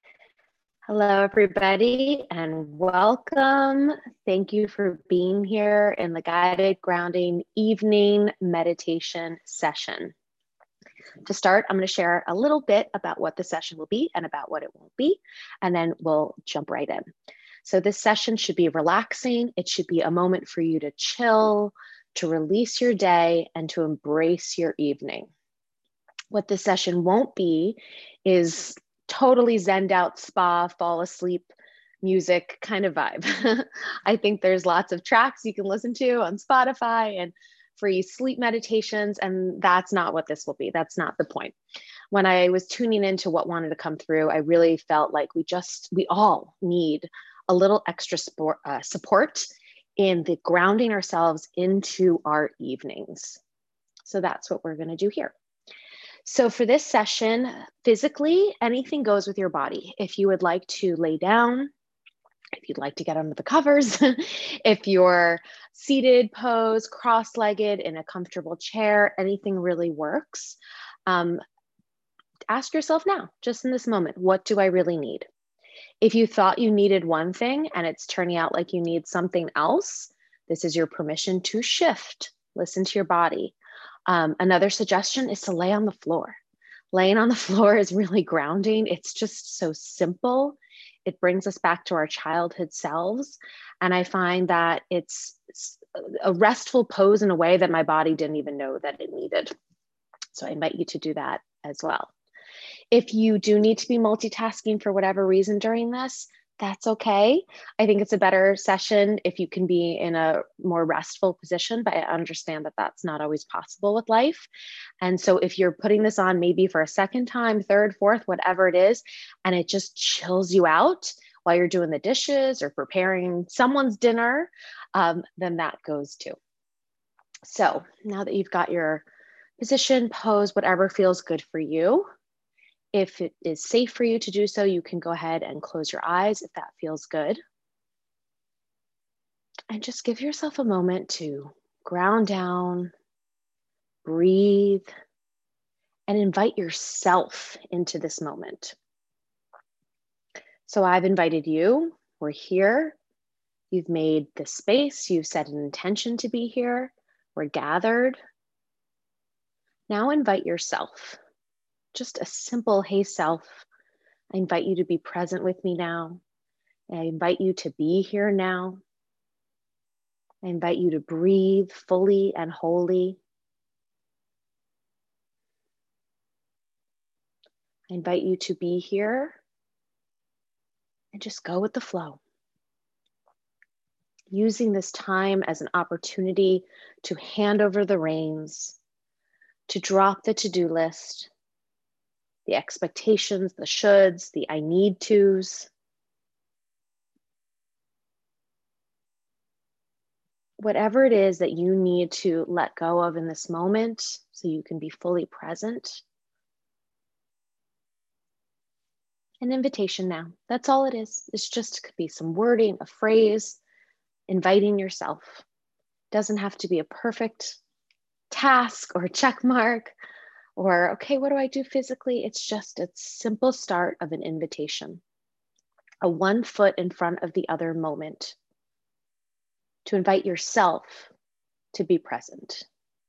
Hello, everybody, and welcome. Thank you for being here in the guided grounding evening meditation session. To start, I'm going to share a little bit about what the session will be and about what it won't be, and then we'll jump right in. So this session should be relaxing. It should be a moment for you to chill, to release your day, and to embrace your evening. What this session won't be is totally zenned out spa, fall asleep music kind of vibe. I think there's lots of tracks you can listen to on Spotify and free sleep meditations, and that's not what this will be. That's not the point. When I was tuning into what wanted to come through, I really felt like we all need a little extra support in the grounding ourselves into our evenings. So that's what we're going to do here. So for this session, physically, anything goes with your body. If you would like to lay down, if you'd like to get under the covers, if you're seated pose, cross-legged in a comfortable chair, anything really works. Ask yourself now, just in this moment, what do I really need? If you thought you needed one thing and it's turning out like you need something else, this is your permission to shift. Listen to your body. Another suggestion is to lay on the floor. Laying on the floor is really grounding. It's just so simple. It brings us back to our childhood selves. And I find that it's a restful pose in a way that my body didn't even know that it needed. So I invite you to do that as well. If you do need to be multitasking for whatever reason during this, that's okay. I think it's a better session if you can be in a more restful position, but I understand that that's not always possible with life. And so if you're putting this on maybe for a second time, third, fourth, whatever it is, and it just chills you out while you're doing the dishes or preparing someone's dinner, then that goes too. So now that you've got your position, pose, whatever feels good for you, if it is safe for you to do so, you can go ahead and close your eyes if that feels good. And just give yourself a moment to ground down, breathe, and invite yourself into this moment. So I've invited you. We're here. You've made the space. You've set an intention to be here. We're gathered. Now invite yourself. Just a simple, hey self, I invite you to be present with me now. I invite you to be here now. I invite you to breathe fully and wholly. I invite you to be here and just go with the flow. Using this time as an opportunity to hand over the reins, to drop the to-do list, the expectations, the shoulds, the I need tos. Whatever it is that you need to let go of in this moment so you can be fully present. An invitation now. That's all it is. It's just could be some wording, a phrase, inviting yourself. It doesn't have to be a perfect task or a check mark or, okay, what do I do physically? It's just a simple start of an invitation, a one foot in front of the other moment to invite yourself to be present.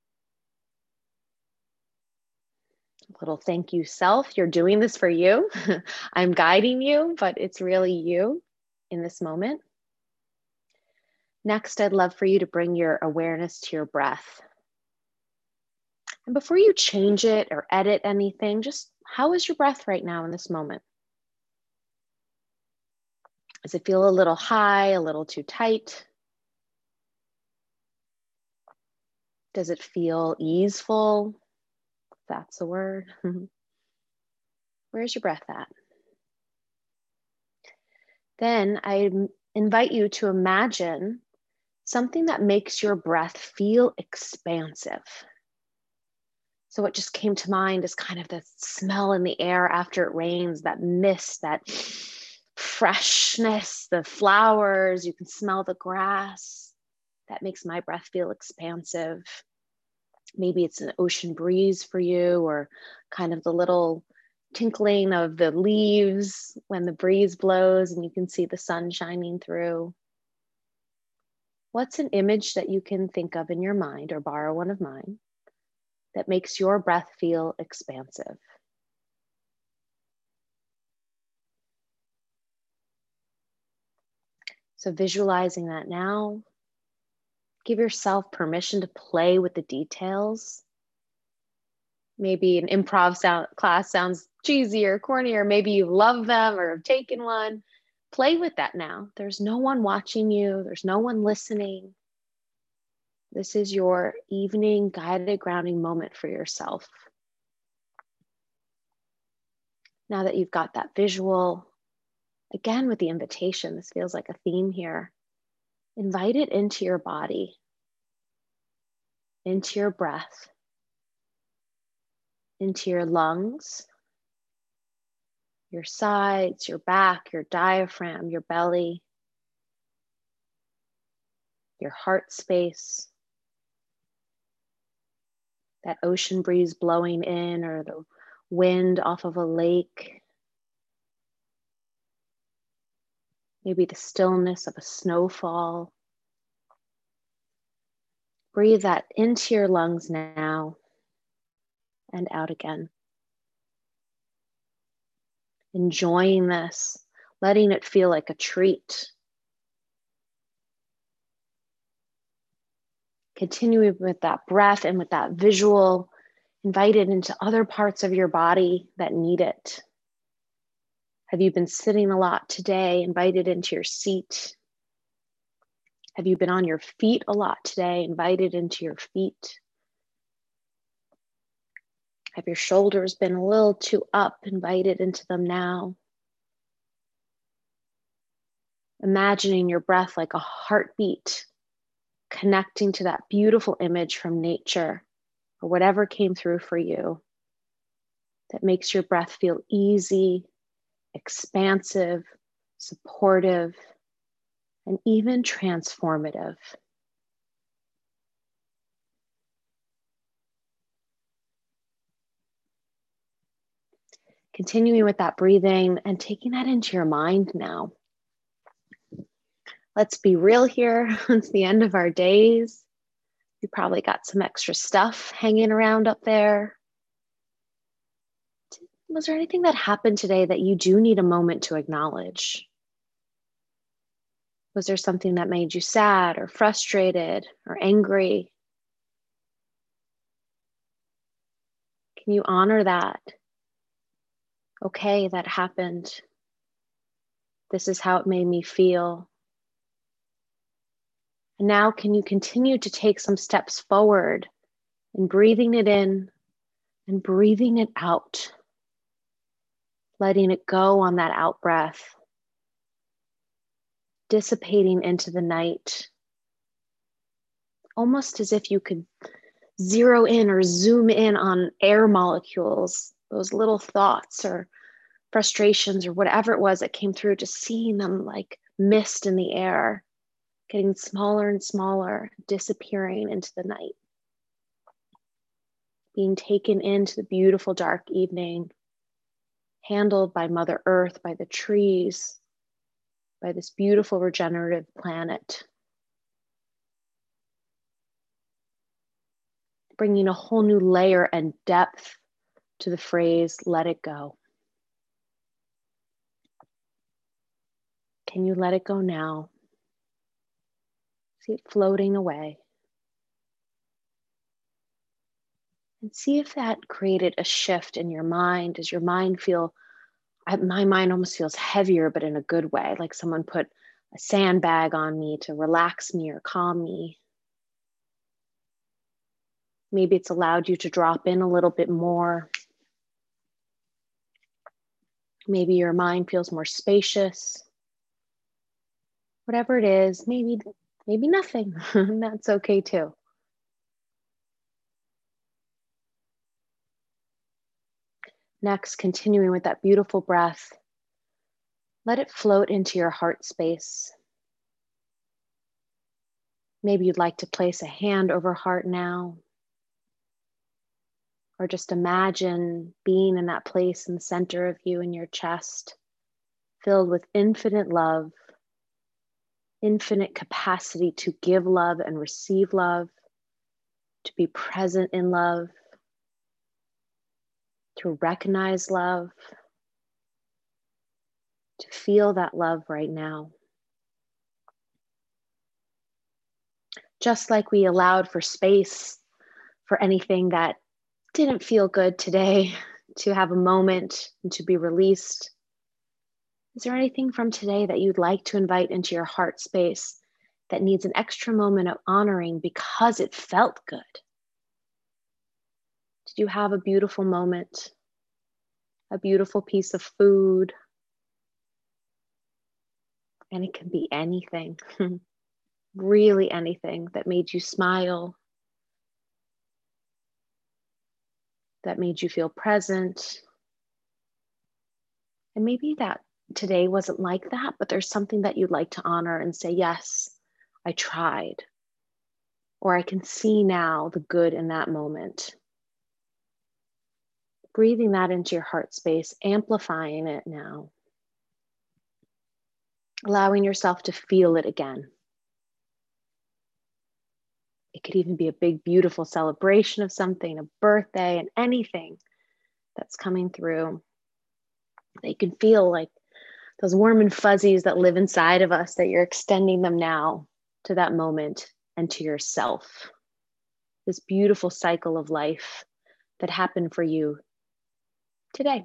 A little thank you, self. You're doing this for you. I'm guiding you, but it's really you in this moment. Next, I'd love for you to bring your awareness to your breath. And before you change it or edit anything, just how is your breath right now in this moment? Does it feel a little high, a little too tight? Does it feel easeful? If that's the word. Where's your breath at? Then I invite you to imagine something that makes your breath feel expansive. So what just came to mind is kind of the smell in the air after it rains, that mist, that freshness, the flowers, you can smell the grass. That makes my breath feel expansive. Maybe it's an ocean breeze for you, or kind of the little tinkling of the leaves when the breeze blows and you can see the sun shining through. What's an image that you can think of in your mind, or borrow one of mine, that makes your breath feel expansive? So visualizing that now, give yourself permission to play with the details. Maybe an improv class sounds cheesy or corny, or maybe you love them or have taken one. Play with that now. There's no one watching you. There's no one listening. This is your evening guided grounding moment for yourself. Now that you've got that visual, again with the invitation, this feels like a theme here. Invite it into your body, into your breath, into your lungs, your sides, your back, your diaphragm, your belly, your heart space, that ocean breeze blowing in or the wind off of a lake, maybe the stillness of a snowfall. Breathe that into your lungs now and out again. Enjoying this, letting it feel like a treat. Continuing with that breath and with that visual, invite it into other parts of your body that need it. Have you been sitting a lot today? Invite it into your seat. Have you been on your feet a lot today? Invite it into your feet. Have your shoulders been a little too up? Invite it into them now. Imagining your breath like a heartbeat, connecting to that beautiful image from nature or whatever came through for you that makes your breath feel easy, expansive, supportive, and even transformative. Continuing with that breathing and taking that into your mind now. Let's be real here. It's the end of our days. You probably got some extra stuff hanging around up there. Was there anything that happened today that you do need a moment to acknowledge? Was there something that made you sad or frustrated or angry? Can you honor that? Okay, that happened. This is how it made me feel. And now can you continue to take some steps forward in breathing it in and breathing it out, letting it go on that out breath, dissipating into the night, almost as if you could zero in or zoom in on air molecules, those little thoughts or frustrations or whatever it was that came through, just seeing them like mist in the air, getting smaller and smaller, disappearing into the night, being taken into the beautiful dark evening, handled by Mother Earth, by the trees, by this beautiful regenerative planet, bringing a whole new layer and depth to the phrase, let it go. Can you let it go now? See it floating away. And see if that created a shift in your mind. Does your mind feel, my mind almost feels heavier, but in a good way, like someone put a sandbag on me to relax me or calm me. Maybe it's allowed you to drop in a little bit more. Maybe your mind feels more spacious. Whatever it is, maybe nothing. That's okay too. Next, continuing with that beautiful breath, let it float into your heart space. Maybe you'd like to place a hand over heart now. Or just imagine being in that place in the center of you in your chest, filled with infinite love, infinite capacity to give love and receive love, to be present in love, to recognize love, to feel that love right now. Just like we allowed for space for anything that didn't feel good today to have a moment and to be released. Is there anything from today that you'd like to invite into your heart space that needs an extra moment of honoring because it felt good? Did you have a beautiful moment? A beautiful piece of food? And it can be anything, really anything that made you smile, that made you feel present. And maybe that today wasn't like that, but there's something that you'd like to honor and say, yes, I tried. Or I can see now the good in that moment. Breathing that into your heart space, amplifying it now. Allowing yourself to feel it again. It could even be a big, beautiful celebration of something, a birthday, and anything that's coming through. That you can feel like those warm and fuzzies that live inside of us, that you're extending them now to that moment and to yourself. This beautiful cycle of life that happened for you today.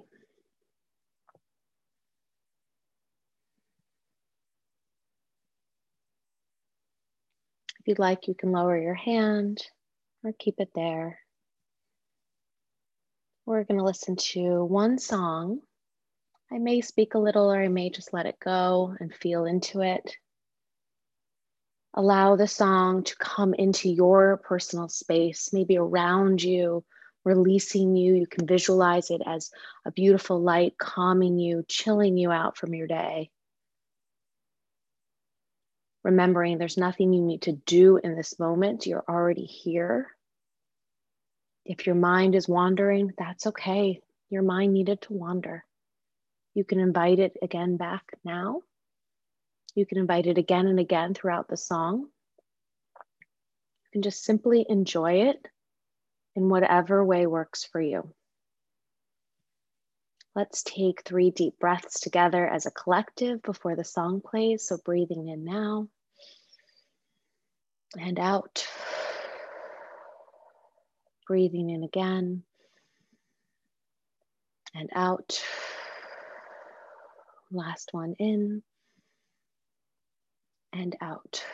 If you'd like, you can lower your hand or keep it there. We're going to listen to one song. I may speak a little or I may just let it go and feel into it. Allow the song to come into your personal space, maybe around you, releasing you. You can visualize it as a beautiful light, calming you, chilling you out from your day. Remembering there's nothing you need to do in this moment. You're already here. If your mind is wandering, that's okay. Your mind needed to wander. You can invite it again back now. You can invite it again and again throughout the song. You can just simply enjoy it in whatever way works for you. Let's take 3 deep breaths together as a collective before the song plays. So breathing in now and out. Breathing in again and out. Last one in and out.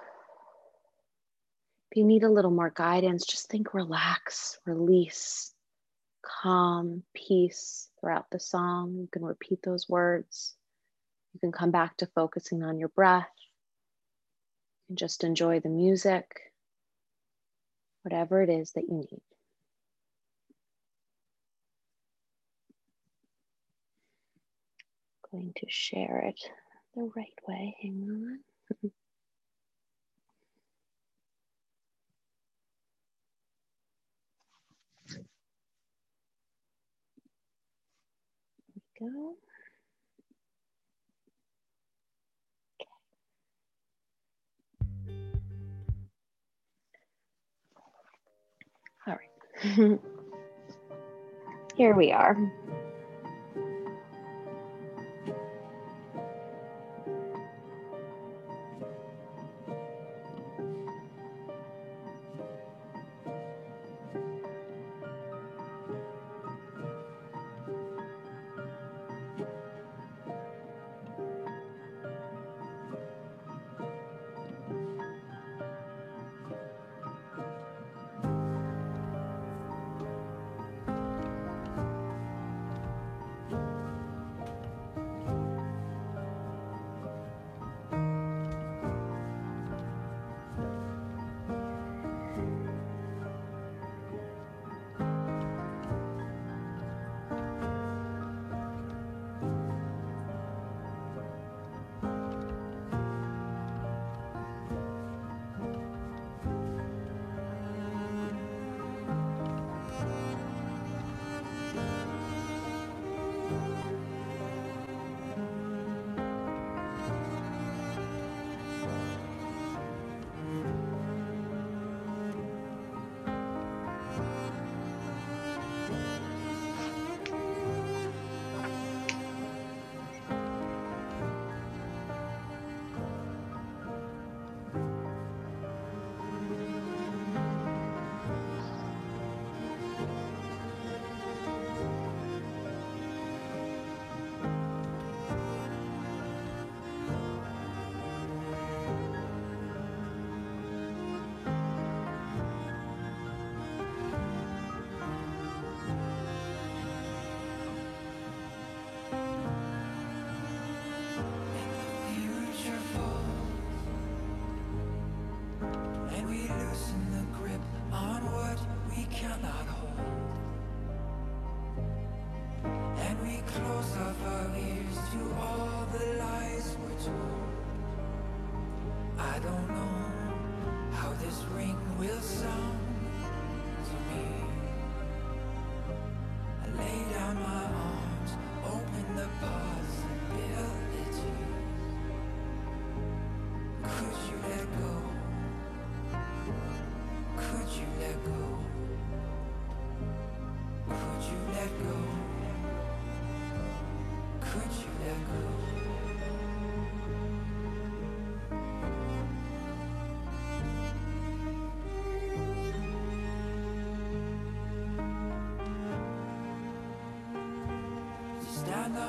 If you need a little more guidance, just think relax, release, calm, peace throughout the song. You can repeat those words. You can come back to focusing on your breath and just enjoy the music, whatever it is that you need. I'm going to share it the right way. Hang on. There we go. All right. Here we are.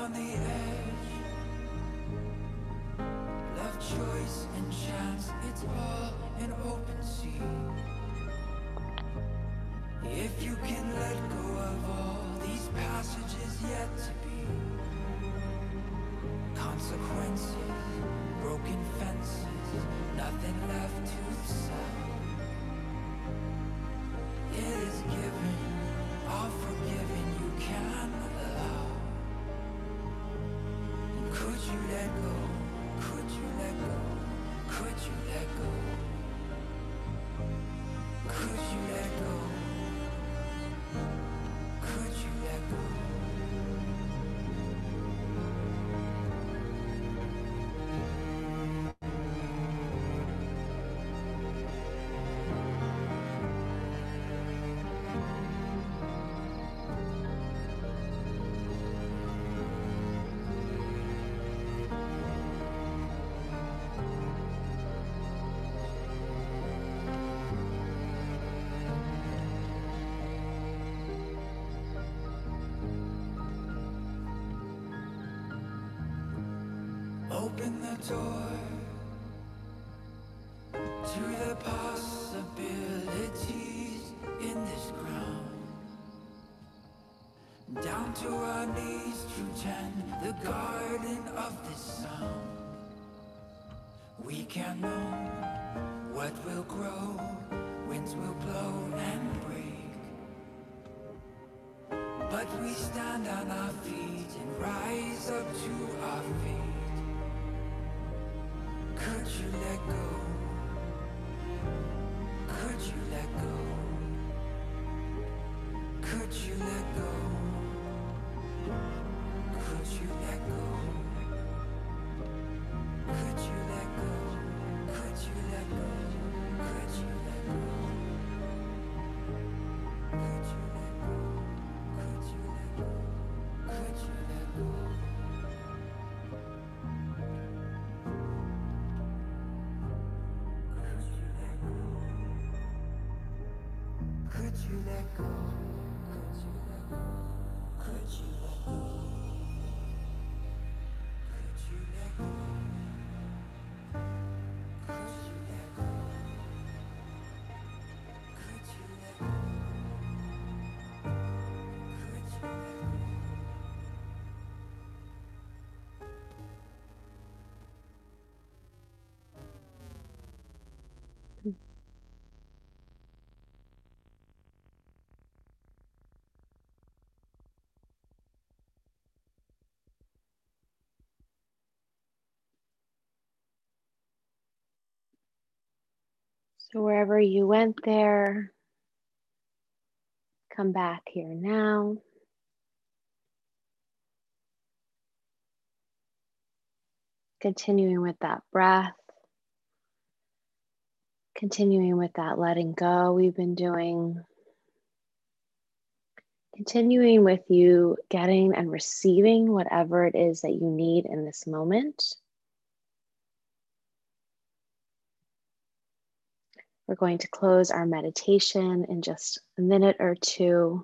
on the edge. Love, choice, and chance, it's all an open sea. If you can let go of all these passages yet to be, consequences, broken fences, nothing left to sell. It is given, all forgiven you can allow. And could you let go? Could you let go? Could you let go? Could you let go? Could you let go? Open the door to the possibilities in this ground. Down to our knees to tend the garden of this sound. We can't know what will grow, winds will blow and break. But we stand on our feet and rise up to our feet. Could you let go? Could you let go? Could you let go? Could you let go? Could you let go? Could you let go? Could you let go? Could you let go? Could you let go? Could you let go? Could you let go? Could you let go? Could you let go? Could you let go? Could you let go? Could you let go? Could you let go? So wherever you went there, come back here now. Continuing with that breath. Continuing with that letting go we've been doing. Continuing with you getting and receiving whatever it is that you need in this moment. We're going to close our meditation in just a minute or two.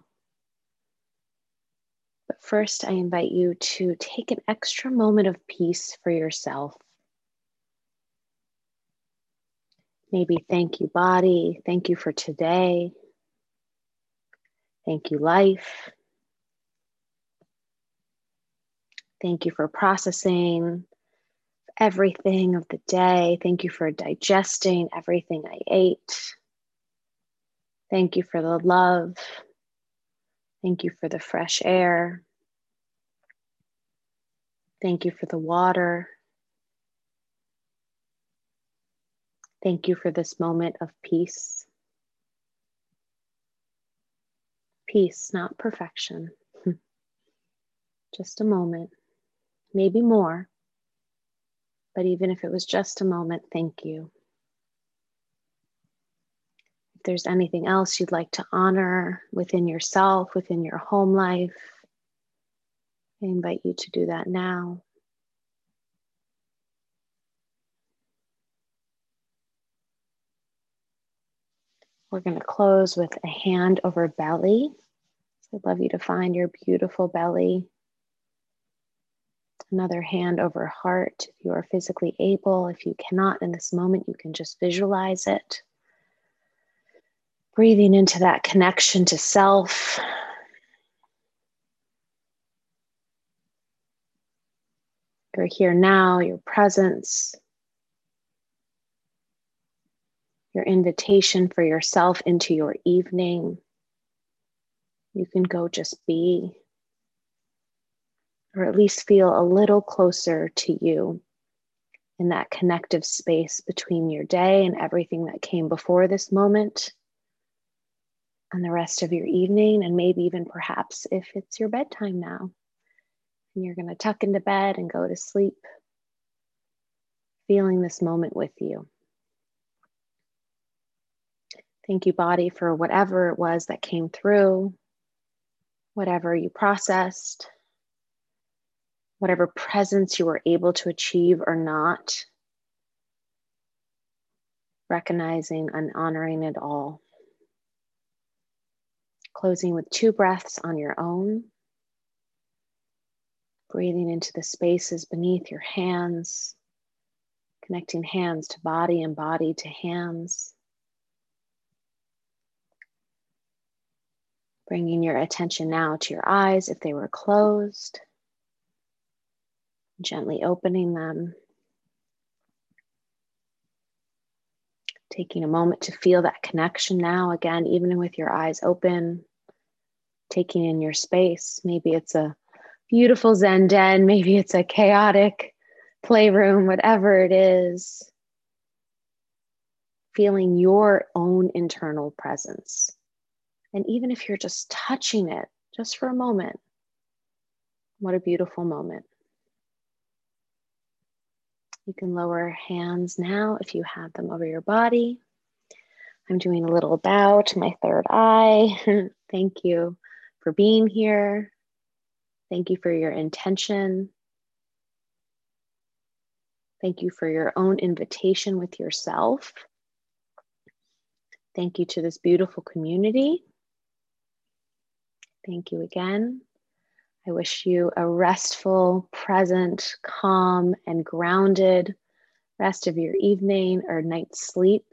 But first, I invite you to take an extra moment of peace for yourself. Maybe thank you, body. Thank you for today. Thank you, life. Thank you for processing everything of the day. Thank you for digesting everything I ate. Thank you for the love. Thank you for the fresh air. Thank you for the water. Thank you for this moment of peace. Peace, not perfection. Just a moment, maybe more. But even if it was just a moment, thank you. If there's anything else you'd like to honor within yourself, within your home life, I invite you to do that now. We're going to close with a hand over belly. So I'd love you to find your beautiful belly. Another hand over heart if you are physically able. If you cannot in this moment, you can just visualize it. Breathing into that connection to self. You're here now, your presence, your invitation for yourself into your evening. You can go just be, or at least feel a little closer to you in that connective space between your day and everything that came before this moment and the rest of your evening, and maybe even perhaps if it's your bedtime now and you're going to tuck into bed and go to sleep, feeling this moment with you. Thank you, body, for whatever it was that came through, whatever you processed, whatever presence you were able to achieve or not, recognizing and honoring it all. Closing with 2 breaths on your own. Breathing into the spaces beneath your hands, connecting hands to body and body to hands. Bringing your attention now to your eyes if they were closed. Gently opening them. Taking a moment to feel that connection now, again, even with your eyes open. Taking in your space. Maybe it's a beautiful Zen den, maybe it's a chaotic playroom, whatever it is. Feeling your own internal presence. And even if you're just touching it, just for a moment, what a beautiful moment. You can lower hands now if you have them over your body. I'm doing a little bow to my third eye. Thank you for being here. Thank you for your intention. Thank you for your own invitation with yourself. Thank you to this beautiful community. Thank you again. I wish you a restful, present, calm, and grounded rest of your evening or night's sleep.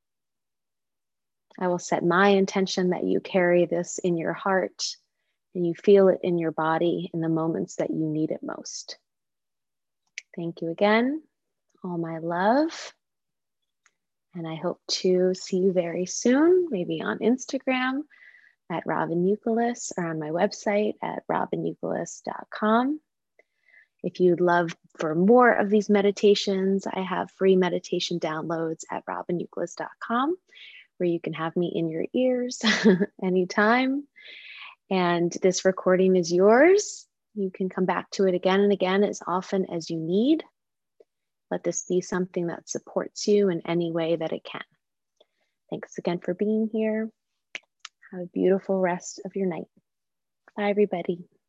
I will set my intention that you carry this in your heart and you feel it in your body in the moments that you need it most. Thank you again. All my love. And I hope to see you very soon, maybe on Instagram at Robin Youkilis or on my website at robinyoukilis.com. If you'd love for more of these meditations, I have free meditation downloads at robinyoukilis.com where you can have me in your ears anytime. And this recording is yours. You can come back to it again and again as often as you need. Let this be something that supports you in any way that it can. Thanks again for being here. Have a beautiful rest of your night. Bye, everybody.